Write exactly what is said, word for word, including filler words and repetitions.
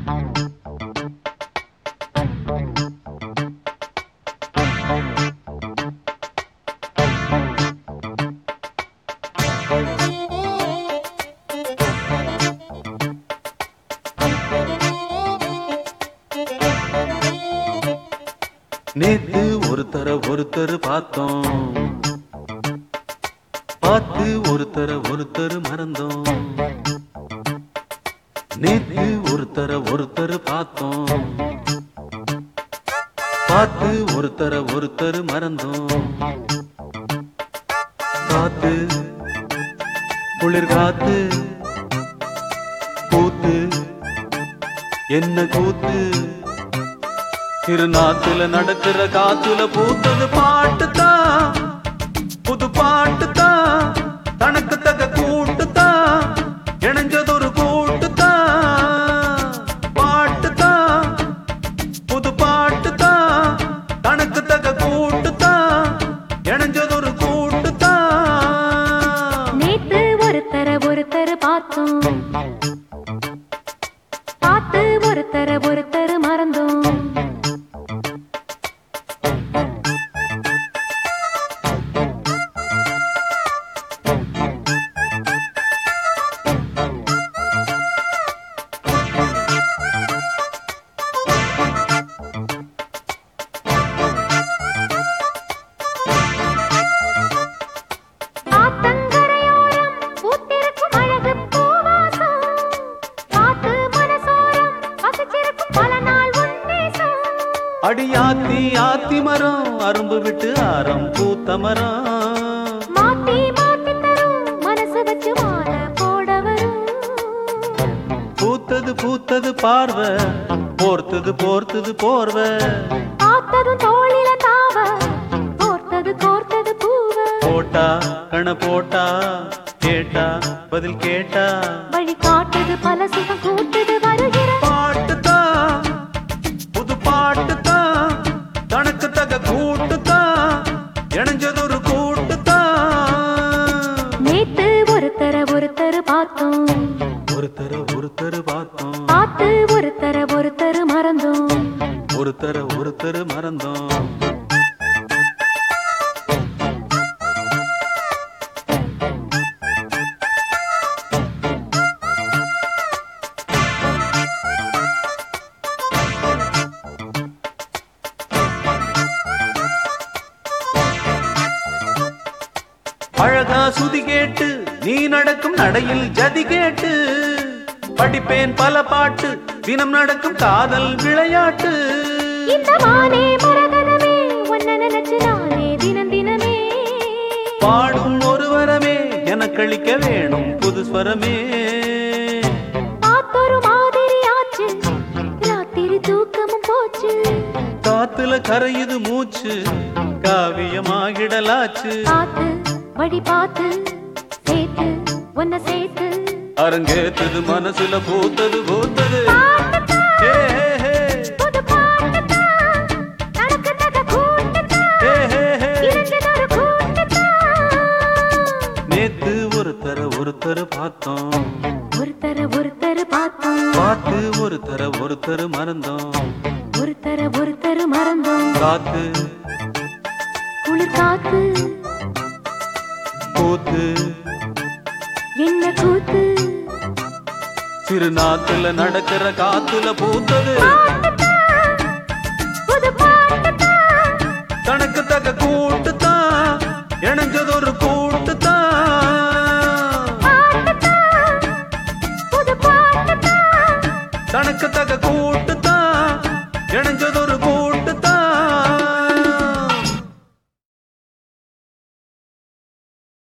நேத்து ஒருத்தர ஒருத்தர் பார்த்தோம், பார்த்து ஒருத்தர ஒருத்தர் மறந்தோம். நேத்து ஒருத்தர ஒருத்தர் பார்த்தோம், பார்த்து ஒருத்தர ஒருத்தர் மறந்தோம். காத்து குளிர் காத்து கூத்து என்ன கூத்து, திருநாத்துல நடக்கிற காத்துல பூத்தது பாட்டுத்தான், புது பாட்டுத்தான், தனக்கு தக கூட்டுத்தான், இணைஞ்சதொரு கூட்டுத்தான். பாட்டுத்தான் புது பாட்டுத்தான், தனக்கு தக கூட்டுத்தான், இணைஞ்சதொரு கூட்டுத்தான். நேத்து ஒருத்தர ஒருத்தர் பார்த்தோம், பார்த்து ஒருத்தர ஒருத்தர் மறந்தோம். அடியாத்தி ஆத்தி மரம் அரும்பு விட்டு ஆரம் பூத்த மரம், மாத்தி மாத்தி தரும் மனசு வச்சு மாற போட வரும். பூத்தது பூத்தது பார்வை, போர்த்தது போர்த்தது போர்வை, பார்த்ததும் தோளில தாவ, போர்த்தது கோர்த்தது பூவ. போட்டா கண போட்டா கேட்டா பதில் கேட்டா, வழி காட்டுது பல சுகம் கூட்டுது வருகிற பாட்டுத்தான், புது பாட்டுத்தான், தனக்கு தக கூட்டுத்தான், இணைஞ்சதொரு கூட்டுத்தான். நேத்து ஒருத்தர ஒருத்தர் பார்த்தோம், ஒருத்தர ஒருத்தர் பார்த்தோம், பார்த்து ஒருத்தர ஒருத்தர் மறந்தோம். ஒருத்தர ஒருத்தர் மறந்தோம். அழகா சுதி கேட்டு நீ நடக்கும் நடையில் ஜதி கேட்டு, படிப்பேன் பல பாட்டு தினம் நடக்கும் காதல் விளையாட்டு. இந்த வானே மரகதமே உன்ன நினைச்சு நானே தினம் தினமே, பாடும் ஒரு வரமே எனக்களிக்க வேணும் புது ஸ்வரமே. காத்தொரு மாதிரி ஆச்சு, ராத்திரி தூக்கமும் போச்சு. காத்துல கரையுது மூச்சு, காவியமாகிடலாச்சு. பார்த்து வழி பார்த்து சேர்த்து உன்ன சேர்த்து, அரங்கேத்தது மனசுல பூத்தது பூத்தது. ஹே, ஹே, ஹே. புது பாட்டுத்தான், தனக்கு தக கூட்டுத்தான், ஹே, ஹே, ஹே. இணைஞ்சதொரு கூட்டுத்தான். நேத்து ஒருத்தர ஒருத்தர் பார்த்தோம், ஒருத்தர ஒருத்தர் பார்த்தோம், பார்த்து ஒருத்தர ஒருத்தர் மறந்தோம். ஒருத்தர ஒருத்தர் மறந்தோம். காத்து குளிர் காத்து கூத்து என்ன கூத்து, திருநாத்துல நடக்கிற காத்துல பூத்தது பாட்டுத்தான், புது பாட்டுத்தான், தனக்கு தக கூட்டுத்தான், இணைஞ்சதொரு கூட்டுத்தான். பாட்டுத்தான், புது பாட்டுத்தான், தனக்கு தக கூட்டுத்தான், இணைஞ்சதொரு கூட்டுத்தான்.